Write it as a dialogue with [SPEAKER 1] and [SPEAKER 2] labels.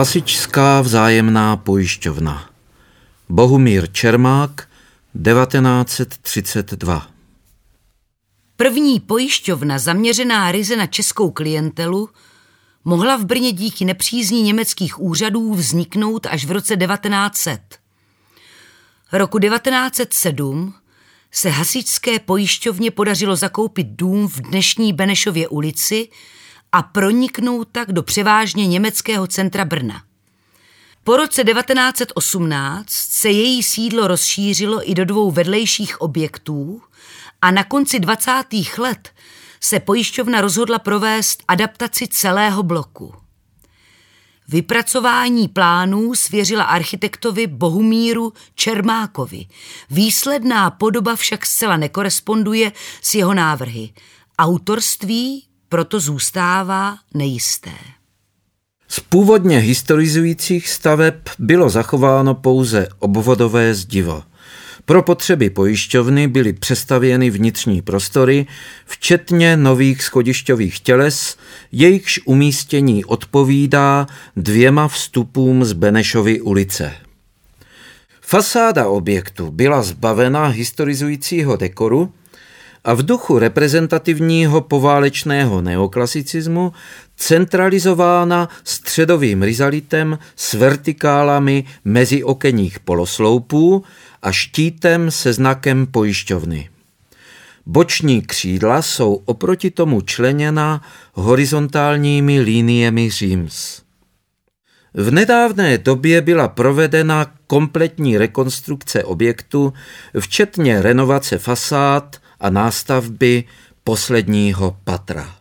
[SPEAKER 1] Hasičská vzájemná pojišťovna. Bohumír Čermák, 1932.
[SPEAKER 2] První pojišťovna zaměřená ryze na českou klientelu mohla v Brně díky nepřízni německých úřadů vzniknout až v roce 1900. Roku 1907 se hasičské pojišťovně podařilo zakoupit dům v dnešní Benešově ulici a proniknout tak do převážně německého centra Brna. Po roce 1918 se její sídlo rozšířilo i do 2 vedlejších objektů a na konci 20. let se pojišťovna rozhodla provést adaptaci celého bloku. Vypracování plánů svěřila architektovi Bohumíru Čermákovi. Výsledná podoba však zcela nekoresponduje s jeho návrhy. Autorství proto zůstává nejisté.
[SPEAKER 1] Z původně historizujících staveb bylo zachováno pouze obvodové zdivo. Pro potřeby pojišťovny byly přestavěny vnitřní prostory, včetně nových schodišťových těles, jejichž umístění odpovídá 2 vstupům z Benešovy ulice. Fasáda objektu byla zbavena historizujícího dekoru a v duchu reprezentativního poválečného neoklasicismu centralizována středovým rizalitem s vertikálami meziokenních polosloupů a štítem se znakem pojišťovny. Boční křídla jsou oproti tomu členěna horizontálními liniemi říms. V nedávné době byla provedena kompletní rekonstrukce objektu, včetně renovace fasád a nástavby posledního patra.